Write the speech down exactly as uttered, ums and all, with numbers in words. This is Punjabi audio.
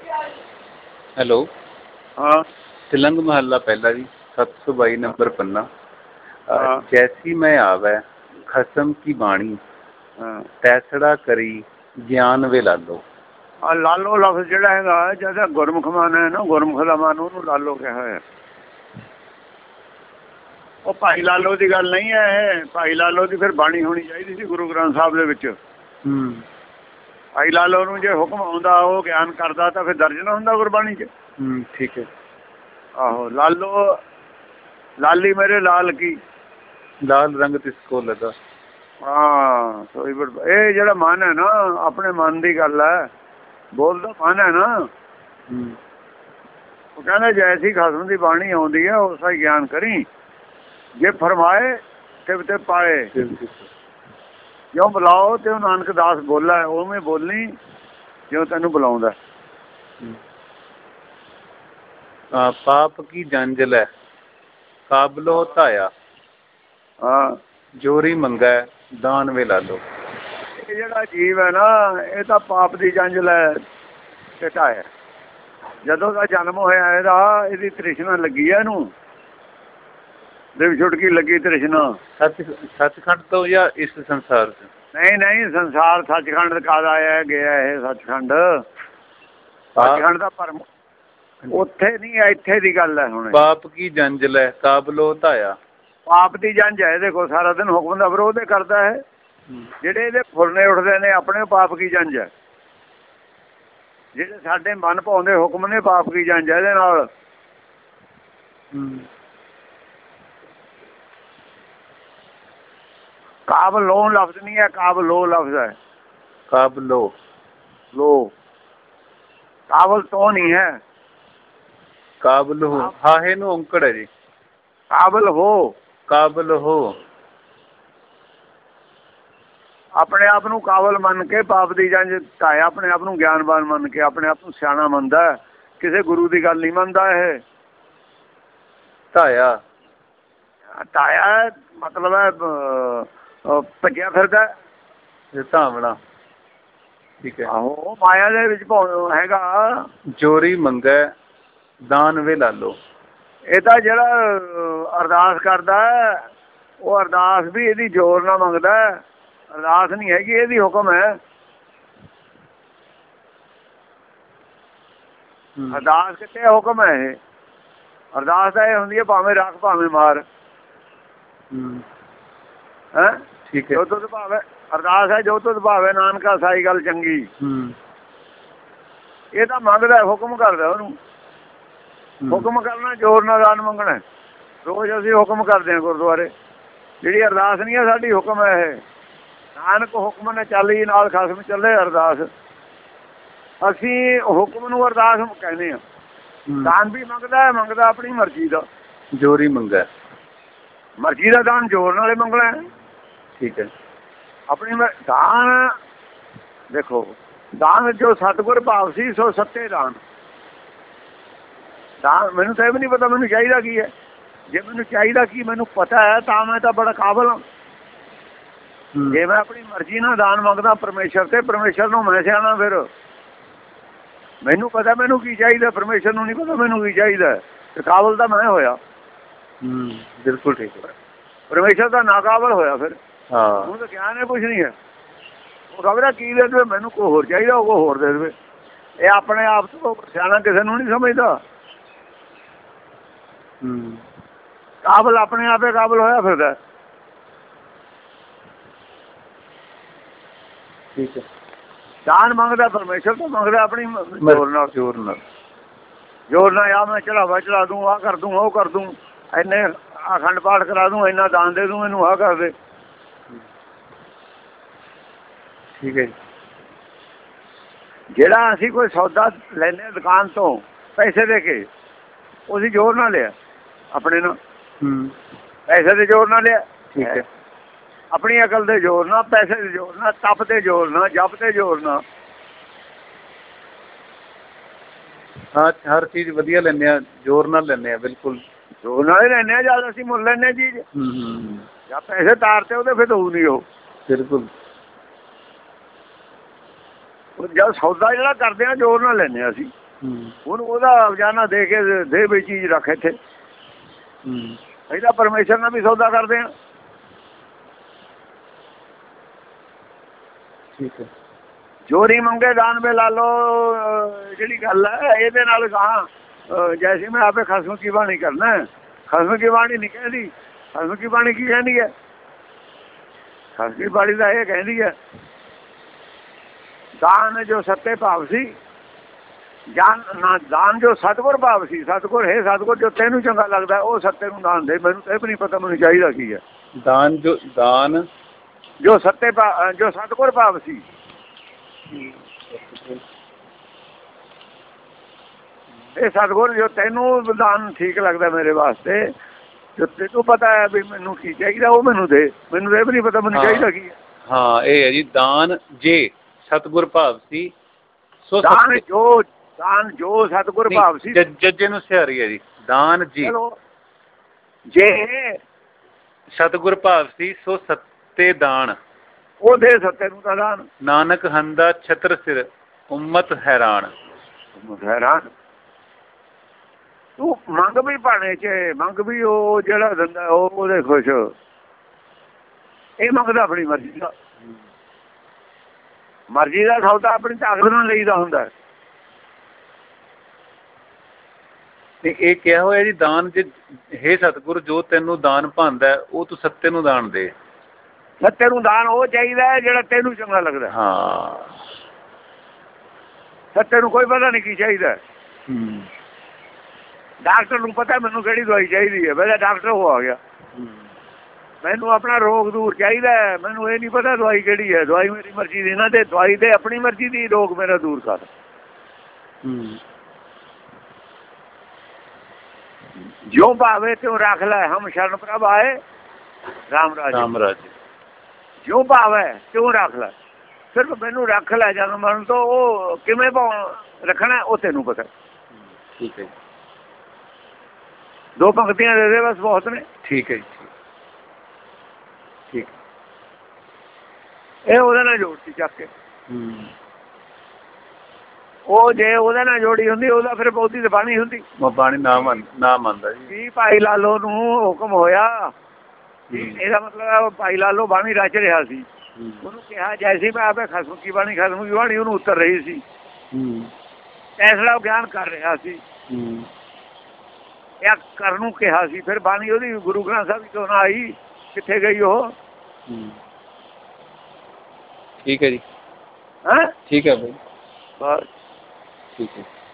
ਹੈਲੋ। हाँ ਤਿਲੰਗ ਮਹੱਲਾ ਪਹਿਲਾ ਜੀ, ਸੱਤ ਸੌ ਬਾਈ ਨੰਬਰ ਪੰਨਾ। हाँ ਜੈਸੀ ਮੈਂ ਆਵੈ ਖਸਮ ਕੀ ਬਾਣੀ, हाँ ਤੈਸੜਾ ਕਰੀ ਗਿਆਨ ਵੇ ਲਾਲੋ। ਆ ਲਾਲੋ ਲਫ਼ਜ਼ ਜਿਹੜਾ ਹੈਗਾ ਜਿਹਦਾ ਗੁਰਮੁਖ ਮਨ ਹੈ ਨਾ, ਗੁਰਮੁਖ ਦਾ ਮਨ, ਉਹਨੂੰ ਲਾਲੋ ਕਿਹਾ ਹੋਇਆ। ਉਹ ਭਾਈ ਲਾਲੋ ਦੀ ਗੱਲ ਨਹੀਂ ਹੈ ਇਹ। ਭਾਈ ਲਾਲੋ ਦੀ ਫਿਰ ਬਾਣੀ ਹੋਣੀ ਚਾਹੀਦੀ ਸੀ ਗੁਰੂ ਗ੍ਰੰਥ ਸਾਹਿਬ ਦੇ ਵਿੱਚ। ਹੂੰ ਭਾਈ ਲਾਲੋ ਨੂੰ ਜੇ ਹੁਕਮ ਆਉਂਦਾ, ਉਹ ਗਿਆਨ ਕਰਦਾ, ਤਾਂ ਫਿਰ ਦਰਜ ਨਾ ਹੁੰਦਾ ਗੁਰਬਾਣੀ 'ਚ। ਹੂੰ ਠੀਕ ਹੈ। ਆਹੋ, ਲਾਲੋ ਲਾਲੀ ਮੇਰੇ ਲਾਲ ਕੀ, ਲਾਲ ਰੰਗ ਤਿਸ ਕੋ ਲਗਾ। ਹਾਂ ਸੋਈ ਬੜ। ਇਹ ਜਿਹੜਾ ਮਨ ਹੈ ਨਾ, ਆਪਣੇ ਮਨ ਦੀ ਗੱਲ ਹੈ, ਬੋਲਦਾ ਮਨ ਹੈ ਨਾ। ਹੂੰ ਉਹ ਕਹਿੰਦਾ ਜੈਸੀ ਖਸਮ ਦੀ ਬਾਣੀ ਆਉਂਦੀ ਹੈ ਉਸਾ ਹੀ ਗਿਆਨ ਕਰੀ, ਜੇ ਫਰਮਾਏ ਤਿਵ ਤੇ ਪਾਏ। ਜਿਉਂ ਬੁਲਾਓ ਤੇ ਉਹ ਨਾਨਕ ਦਾਸ ਬੋਲਾ, ਉਵੇਂ ਬੋਲਣੀ ਜਿਉਂ ਤੈਨੂੰ ਬੁਲਾਉਂਦਾ। ਪਾਪ ਕੀ ਜੰਜ ਲੈ ਕਾਬਲੋ ਧਾਇਆ, ਹਾਂ ਜੋਰੀ ਮੰਗੈ ਦਾਨ ਵੇ ਲਾਲੋ। ਇਹ ਜਿਹੜਾ ਜੀਵ ਹੈ ਨਾ, ਇਹ ਤਾਂ ਪਾਪ ਦੀ ਜੰਜ ਲੈ ਕੇ ਢਾਇਆ। ਜਦੋਂ ਦਾ ਜਨਮ ਹੋਇਆ ਇਹਦਾ, ਇਹਦੀ ਤ੍ਰਿਸ਼ਨਾ ਲੱਗੀ ਹੈ ਇਹਨੂੰ, ਦਿਵ ਛੁਟਕੀ ਲੱਗੀ ਤ੍ਰਿਸ਼ਨਾ। ਸੱਚ ਸੱਚਖੰਡ ਤੋਂ ਜਾਂ ਇਸ ਸੰਸਾਰ ਚ? ਨਹੀਂ ਨਹੀਂ, ਸੰਸਾਰ ਸੱਚਖੰਡ ਕਾਹਦਾ ਆਇਆ ਗਿਆ ਇਹ? ਸੱਚਖੰਡ ਸੱਚਖੰਡ ਦਾ ਭਰਮ ਉੱਥੇ ਨਹੀਂ, ਇੱਥੇ ਦੀ ਗੱਲ ਹੈ ਹੁਣ। ਪਾਪ ਕੀ ਜੰਜ ਲੈ ਕਾਬਲੋ ਧਾਇਆ। ਪਾਪ ਦੀ ਜੰਜ ਹੈ ਇਹਦੇ ਕੋਲ, ਸਾਰਾ ਦਿਨ ਹੁਕਮ ਦਾ ਵਿਰੋਧ ਕਰਦਾ ਹੈ। ਜਿਹੜੇ ਇਹਦੇ ਫੁਰਨੇ ਉੱਠਦੇ ਨੇ ਆਪਣੇ, ਪਾਪ ਕੀ ਜੰਜ ਹੈ। ਜਿਹੜੇ ਸਾਡੇ ਮਨ ਭਾਉਂਦੇ ਹੁਕਮ ਨੇ, ਪਾਪ ਕੀ ਜੰਜ ਹੈ ਇਹਦੇ ਨਾਲ। ਕਾਬ ਲੋ ਲਫ਼ਜ਼ ਨਹੀਂ ਹੈ, ਕਾਬ ਲੋ ਲਫ਼ਜ਼ ਹੈ। ਕਾਬਲੋ ਲੋ, ਕਾਬਲ ਤੋਂ ਨਹੀਂ ਹੈ। ਕਾਬਲ ਹੋ, ਹਾਹੇ ਨੂੰ ਔਂਕੜ ਹੈ ਜੀ। ਕਾਬਲ ਹੋ, ਕਾਬਲ ਹੋ। ਆਪਣੇ ਆਪ ਨੂੰ ਕਾਬਲ ਮੰਨ ਕੇ ਪਾਪ ਦੀ ਜੰਜ ਢਾਇਆ, ਆਪਣੇ ਆਪ ਨੂੰ ਗਿਆਨਵਾਨ ਮੰਨ ਕੇ, ਆਪਣੇ ਆਪ ਨੂੰ ਸਿਆਣਾ ਮੰਨਦਾ, ਕਿਸੇ ਗੁਰੂ ਦੀ ਗੱਲ ਨਹੀਂ ਮੰਨਦਾ ਇਹ। ਢਾਇਆ ਢਾਇਆ ਮਤਲਬ ਹੈ ਭੱਜਿਆ ਫਿਰਦਾ, ਧਾਵਣਾ। ਠੀਕ ਹੈ। ਆਹੋ, ਮਾਇਆ ਦੇ ਵਿੱਚ ਹੈਗਾ। ਜੋਰੀ ਮੰਗੈ ਦਾਨ ਵੇ ਲਾਲੋ। ਇਹ ਤਾਂ ਜਿਹੜਾ ਅਰਦਾਸ ਕਰਦਾ, ਉਹ ਅਰਦਾਸ ਵੀ ਇਹਦੀ ਜ਼ੋਰ ਨਾਲ ਮੰਗਦਾ। ਅਰਦਾਸ ਨਹੀਂ ਹੈਗੀ, ਇਹਦੀ ਹੁਕਮ ਹੈ। ਅਰਦਾਸ ਕਿੱਥੇ ਹੁਕਮ ਹੈ ਇਹ? ਅਰਦਾਸ ਤਾਂ ਇਹ ਹੁੰਦੀ ਹੈ ਭਾਵੇਂ ਰੱਖ ਭਾਵੇਂ ਮਾਰ। ਹੈਂ ਠੀਕ ਹੈ। ਜੋ ਤੁਧ ਭਾਵੇਂ, ਅਰਦਾਸ ਹੈ ਜੋ ਤੁਧ ਭਾਵੇਂ ਨਾਨਕਾ ਸਾਈ ਗੱਲ ਚੰਗੀ। ਇਹ ਤਾਂ ਮੰਗਦਾ, ਹੁਕਮ ਕਰਦਾ ਉਹਨੂੰ। ਹੁਕਮ ਕਰਨਾ, ਜ਼ੋਰ ਨਾਲ ਦਾਨ ਮੰਗਣਾ। ਰੋਜ਼ ਅਸੀਂ ਹੁਕਮ ਕਰਦੇ ਹਾਂ ਗੁਰਦੁਆਰੇ। ਜਿਹੜੀ ਅਰਦਾਸ ਨਹੀਂ ਹੈ ਸਾਡੀ, ਹੁਕਮ ਹੈ ਇਹ। ਨਾਨਕ ਹੁਕਮ ਨੇ ਚਾਲੀ ਨਾਲ ਖਸਮ ਚੱਲੇ ਅਰਦਾਸ। ਅਸੀਂ ਹੁਕਮ ਨੂੰ ਅਰਦਾਸ ਕਹਿੰਦੇ ਹਾਂ। ਦਾਨ ਵੀ ਮੰਗਦਾ, ਮੰਗਦਾ ਆਪਣੀ ਮਰਜ਼ੀ ਦਾ। ਜੋਰੀ ਮੰਗੈ, ਮਰਜ਼ੀ ਦਾ ਦਾਨ ਜ਼ੋਰ ਨਾਲੇ ਮੰਗਣਾ। ਠੀਕ ਹੈ। ਆਪਣੀ ਦਾਨ ਦੇਖੋ, ਦਾਨ ਜੋ ਸਤਿਗੁਰ ਭਾਵ ਸੀ ਸੋ ਸੱਚੇ ਦਾਨ। ਦਾਨ ਮੈਨੂੰ ਤਾਂ ਇਹ ਵੀ ਨਹੀਂ ਪਤਾ ਮੈਨੂੰ ਚਾਹੀਦਾ ਕੀ ਹੈ। ਜੇ ਮੈਨੂੰ ਚਾਹੀਦਾ ਕੀ ਮੈਨੂੰ ਪਤਾ ਹੈ ਤਾਂ ਮੈਂ ਤਾਂ ਬੜਾ ਕਾਬਲ ਹਾਂ। ਜੇ ਮੈਂ ਆਪਣੀ ਮਰਜ਼ੀ ਨਾਲ ਦਾਨ ਮੰਗਦਾ ਪਰਮੇਸ਼ਰ ਤੇ, ਪਰਮੇਸ਼ਰ ਨੂੰ ਮੈਂ ਸਿਆਣਾ। ਫਿਰ ਮੈਨੂੰ ਪਤਾ ਮੈਨੂੰ ਕੀ ਚਾਹੀਦਾ, ਪਰਮੇਸ਼ਰ ਨੂੰ ਨਹੀਂ ਪਤਾ ਮੈਨੂੰ ਕੀ ਚਾਹੀਦਾ। ਤੇ ਕਾਬਲ ਤਾਂ ਮੈਂ ਹੋਇਆ। ਬਿਲਕੁਲ ਠੀਕ ਹੈ। ਪਰਮੇਸ਼ਰ ਦਾ ਨਾਕਾਬਲ ਹੋਇਆ। ਫਿਰ ਹਾਂ, ਉਹ ਤਾਂ ਗਿਆਨ ਹੈ ਕੁਛ ਨਹੀਂ ਹੈ। ਉਹ ਖਬਰ ਕੀ ਦੇ ਦੇਵੇ ਮੈਨੂੰ, ਕੋਈ ਹੋਰ ਚਾਹੀਦਾ ਉਹ ਕੋਈ ਹੋਰ ਦੇ ਦੇਵੇ। ਇਹ ਆਪਣੇ ਆਪ ਤੋਂ ਸਿਆਣਾ ਕਿਸੇ ਨੂੰ ਨਹੀਂ ਸਮਝਦਾ। ਕਾਬਲ ਆਪਣੇ ਆਪੇ ਕਾਬਲ ਹੋਇਆ ਫਿਰਦਾ। ਠੀਕ ਹੈ। ਦਾਨ ਮੰਗਦਾ ਪਰਮੇਸ਼ਰ ਤੋਂ, ਮੰਗਦਾ ਆਪਣੀ ਜ਼ੋਰ ਨਾਲ। ਜ਼ੋਰ ਨਾਲ ਜ਼ੋਰ ਨਾਲ ਆ ਮੈਂ ਚੜਾਵਾ ਚੜਾ ਦੂੰ, ਆਹ ਕਰ ਦੂੰ, ਉਹ ਕਰ ਦੂੰ, ਇੰਨੇ ਅਖੰਡ ਪਾਠ ਕਰਾ ਦੂੰ, ਇੰਨਾ ਦਾਨ ਦੇ ਦੂੰ, ਇਹਨੂੰ ਆਹ ਕਰ ਦੇ। ਠੀਕ ਹੈ ਜੀ। ਜਿਹੜਾ ਅਸੀਂ ਕੋਈ ਸੌਦਾ ਲੈਂਦੇ ਹਾਂ ਦੁਕਾਨ ਤੋਂ ਪੈਸੇ ਦੇ ਕੇ, ਉਹ ਅਸੀਂ ਜ਼ੋਰ ਨਾਲ ਲਿਆ ਆਪਣੇ ਨਾਲ। ਪੈਸੇ ਦੇ ਜ਼ੋਰ ਨਾਲ ਲਿਆ। ਠੀਕ ਹੈ। ਆਪਣੀ ਅਕਲ ਦੇ ਜ਼ੋਰ ਨਾਲ, ਪੈਸੇ ਦੇ ਜ਼ੋਰ ਨਾਲ, ਤਪ ਦੇ ਜ਼ੋਰ ਨਾਲ, ਜਪ ਦੇ ਜ਼ੋਰ ਨਾਲ। ਹਾਂ, ਹਰ ਚੀਜ਼ ਵਧੀਆ ਲੈਂਦੇ ਹਾਂ, ਜ਼ੋਰ ਨਾਲ ਲੈਂਦੇ ਹਾਂ। ਬਿਲਕੁਲ ਜ਼ੋਰ ਨਾਲ ਹੀ ਲੈਂਦੇ ਹਾਂ। ਜਦ ਅਸੀਂ ਮੁੱਲ ਲੈਂਦੇ ਹਾਂ ਚੀਜ਼, ਜਾਂ ਪੈਸੇ ਤਾਰਤੇ ਉਹਦੇ ਫਿਰ ਦਊ ਨਹੀਂ ਉਹ। ਬਿਲਕੁਲ। ਜਦ ਸੌਦਾ ਜਿਹੜਾ ਕਰਦੇ ਹਾਂ ਜ਼ੋਰ ਨਾਲ ਲੈਂਦੇ ਹਾਂ ਅਸੀਂ। ਹੂੰ ਉਹਨੂੰ ਉਹਦਾ ਖਜ਼ਾਨਾ ਦੇ ਕੇ ਦੇ ਵੀ ਚੀਜ਼ ਰੱਖ ਇੱਥੇ। ਹੂੰ ਇਹਦਾ ਪਰਮੇਸ਼ਰ ਨਾਲ ਵੀ ਸੌਦਾ ਕਰਦੇ ਆ। ਠੀਕ ਹੈ। ਚੋਰੀ ਮੰਗੇ ਦਾਨ ਵੇ ਲਾ ਲਓ ਜਿਹੜੀ ਗੱਲ ਹੈ ਇਹਦੇ ਨਾਲ ਕਹਾਂ ਜੈਸੀ ਮੈਂ ਆਪੇ ਖਸਮ ਕੀ ਬਾਣੀ ਕਰਨਾ। ਖਸਮ ਕੀ ਬਾਣੀ ਨਹੀਂ ਕਹਿੰਦੀ। ਖਸਮ ਕੀ ਬਾਣੀ ਕੀ ਕਹਿੰਦੀ ਹੈ? ਖਸਮ ਕੀ ਬਾਣੀ ਦਾ ਇਹ ਕਹਿੰਦੀ ਹੈ ਦਾਨ ਜੋ ਸੱਤੇ ਭਾਵ ਸੀ ਜਾਨ ਨਾ ਦਾਨ ਜੋ ਸਤਿਗੁਰ ਭਾਵ ਸੀ। ਸਤਿਗੁਰ ਹੈ ਸਤਿਗੁਰ ਜੋ ਤੈਨੂੰ ਚੰਗਾ ਲੱਗਦਾ ਉਹ ਸੱਤੇ ਨੂੰ ਦਾਨ ਦੇ। ਮੈਨੂੰ ਇਹ ਵੀ ਨਹੀਂ ਪਤਾ ਮੈਨੂੰ ਚਾਹੀਦਾ ਕੀ ਹੈ। ਦਾਨ ਜੋ ਦਾਨ ਜੋ ਸੱਤੇ ਭਾ ਜੋ ਸਤਿਗੁਰ ਭਾਵ ਸੀ। ਇਹ ਸਤਿਗੁਰ ਜੋ ਤੈਨੂੰ ਦਾਨ ਠੀਕ ਲੱਗਦਾ ਮੇਰੇ ਵਾਸਤੇ ਜੋ ਤੈਨੂੰ ਪਤਾ ਹੈ ਵੀ ਮੈਨੂੰ ਕੀ ਚਾਹੀਦਾ ਉਹ ਮੈਨੂੰ ਦੇ। ਮੈਨੂੰ ਇਹ ਵੀ ਨਹੀਂ ਪਤਾ ਮੈਨੂੰ ਚਾਹੀਦਾ ਕੀ ਹੈ। ਹਾਂ ਇਹ ਹੈ ਜੀ ਦਾਨ ਜੇ ਸਤਿਗੁਰ ਭਾਵ ਸੀ ਸੋ ਦਾਨ ਜੋ ਦਾਨ ਜੋ ਸਤਿਗੁਰ ਭਾਵ ਸੀ। ਜੱਜੇ ਨੂੰ ਸਿਹਾਰੀ ਹੈ ਜੀ ਦਾਨ ਜੀ ਜੇ ਸਤਿਗੁਰ ਭਾਵ ਸੀ ਸੋ ਸੱਤੇ ਦਾਨ ਉਹ ਦੇ ਸੱਤੇ ਨੂੰ ਤਾਂ ਦਾਨ। ਨਾਨਕ ਹੰਦਾ ਛਤਰ ਸਿਰ ਉਮਤ ਹੈਰਾਨ। ਹੈਰਾਨ ਤੂੰ ਮੰਗ ਵੀ ਭਾਣੇ ਚ ਮੰਗ ਵੀ ਉਹ ਜਿਹੜਾ ਦਿੰਦਾ ਉਹ ਉਹਦੇ ਖੁਸ਼। ਇਹ ਮੰਗਦਾ ਆਪਣੀ ਮਰਜ਼ੀ ਦਾ। ਮਰਜ਼ੀ ਦਾ ਸੌਦਾ ਆਪਣੀ ਤਾਕਤ ਨਾਲ ਲਈਦਾ ਹੁੰਦਾ। ਤੇ ਇਹ ਕਿਹਾ ਹੋਇਆ ਜੀ ਦਾਨ ਜੇ ਹੇ ਸਤਿਗੁਰ ਜੋ ਤੈਨੂੰ ਦਾਨ ਭਾਂਦਾ ਉਹ ਤੂੰ ਸੱਤੇ ਨੂੰ ਦਾਨ ਦੇ। ਸੱਤੇ ਨੂੰ ਦਾਨ ਉਹ ਚਾਹੀਦਾ ਜਿਹੜਾ ਤੈਨੂੰ ਚੰਗਾ ਲੱਗਦਾ। ਹਾਂ ਸੱਤੇ ਨੂੰ ਕੋਈ ਪਤਾ ਨਹੀਂ ਕੀ ਚਾਹੀਦਾ। ਹੂੰ ਡਾਕਟਰ ਨੂੰ ਪਤਾ ਮੈਨੂੰ ਕਿਹੜੀ ਦਵਾਈ ਚਾਹੀਦੀ ਹੈ। ਪਹਿਲਾਂ ਡਾਕਟਰ ਉਹ ਆ ਗਿਆ। ਮੈਨੂੰ ਆਪਣਾ ਰੋਗ ਦੂਰ ਚਾਹੀਦਾ। ਮੈਨੂੰ ਇਹ ਨਹੀਂ ਪਤਾ ਦਵਾਈ ਕਿਹੜੀ ਹੈ। ਦਵਾਈ ਮੇਰੀ ਮਰਜ਼ੀ ਦੀ ਨਾ ਤੇ ਦਵਾਈ ਤੇ ਆਪਣੀ ਮਰਜ਼ੀ ਦੀ ਰੋਗ ਮੇਰਾ ਦੂਰ ਕਰ। ਹੂੰ ਜੋ ਭਾਵੇ ਤਿਉ ਰੱਖ ਲੈ ਹਮ ਸ਼ਰਨ ਪ੍ਰਭ ਆਏ ਰਾਮ ਰਾਜ ਰਾਮ ਰਾਜ। ਜੋ ਭਾਵੇ ਤਿਉ ਰੱਖ ਲੈ। ਸਿਰਫ ਮੈਨੂੰ ਰੱਖ ਲੈ ਜਨ ਮਰਨ ਤੋਂ ਉਹ ਕਿਵੇਂ ਰੱਖਣਾ ਉਹ ਤੈਨੂੰ ਪਤਾ। ਠੀਕ ਹੈ ਜੀ। ਦੋ ਪੰਕਤੀਆਂ ਦੇ ਦੇ ਬਸ ਬਹੁਤ ਨੇ। ਠੀਕ ਹੈ ਜੀ ਠੀਕ। ਇਹ ਉਹਦੇ ਨਾਲ ਜੋੜਤੀ ਚੱਕ ਕੇ। ਹੂੰ ਉਹ ਜੇ ਉਹਦੇ ਨਾਲ ਜੋੜੀ ਹੁੰਦੀ ਉਹਦਾ ਫਿਰ ਬਹੁਤੀ ਤੇ ਬਾਣੀ ਹੁੰਦੀ। ਉਹ ਬਾਣੀ ਨਾ ਮੰਨ ਨਾ ਮੰਨਦਾ ਜੀ। ਵੀ ਭਾਈ ਲਾਲੋ ਨੂੰ ਹੁਕਮ ਹੋਇਆ ਇਹਦਾ ਮਤਲਬ ਭਾਈ ਲਾਲੋ ਬਾਣੀ ਰਚ ਰਿਹਾ ਸੀ। ਉਹਨੂੰ ਕਿਹਾ ਜੈਸੀ ਮੈਂ ਆਪੇ ਖਸਮ ਕੀ ਬਾਣੀ ਖਸਮ ਕੀ ਬਾਣੀ ਉਹਨੂੰ ਉਤਰ ਰਹੀ ਸੀ। ਫੈਸਲਾ ਗਿਆਨ ਕਰ ਰਿਹਾ ਸੀ। ਇਹ ਕਰਨ ਨੂੰ ਕਿਹਾ ਸੀ। ਫਿਰ ਬਾਣੀ ਉਹਦੀ ਗੁਰੂ ਗ੍ਰੰਥ ਸਾਹਿਬ ਕਿਉਂ ਨਾ ਆਈ? ਕਿੱਥੇ ਗਈ ਉਹ? ਠੀਕ ਹੈ ਜੀ। ਹੈਂ ਠੀਕ ਹੈ ਭਾਈ ਬਸ ਠੀਕ ਹੈ।